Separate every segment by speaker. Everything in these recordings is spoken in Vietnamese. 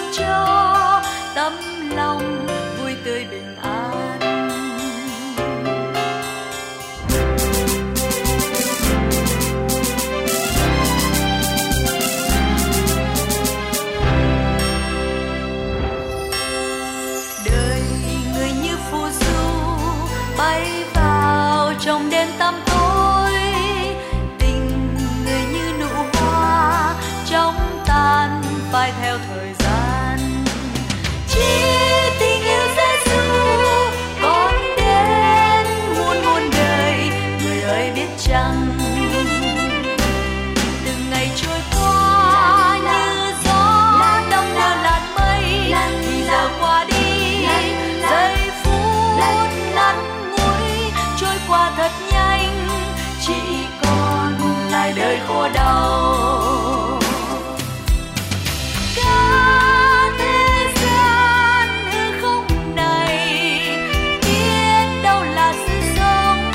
Speaker 1: cho tấm lòng vui tươi bình an. Đời người như phù du bay vào trong đêm tăm tối, tình người như nụ hoa chóng tan phai theo thời gian. Chỉ tình yêu Giêsu còn đến muôn muôn đời, người ơi biết chăng từng ngày trôi qua như gió đông đưa làn mây, thì giờ qua đi giây phút ngắn ngủi trôi qua thật nhanh, chỉ còn lại đời khổ đau. Cả thế gian hư không này biết đâu là sự sống,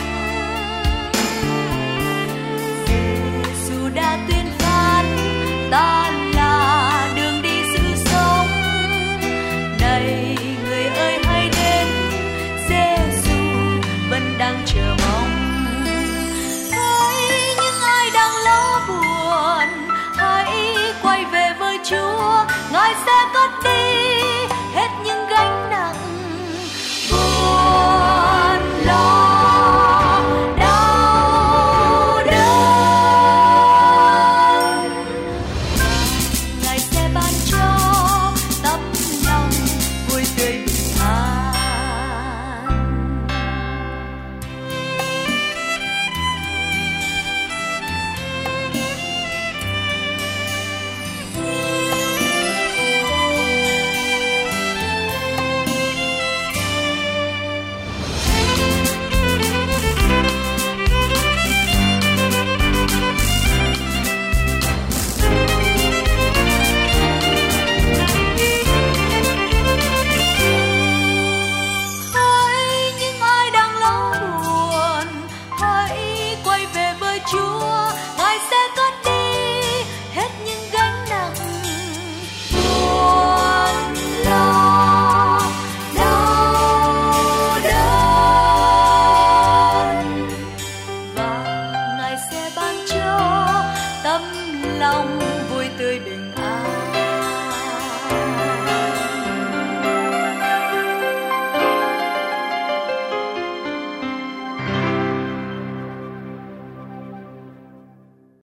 Speaker 1: Giêsu đã tuyên phán ta là đường đi sự sống. Này người ơi hãy đến, Giêsu vẫn đang chờ mong. Hỡi những ai đang lo buồn, hãy quay về với Chúa, Ngài sẽ cất đi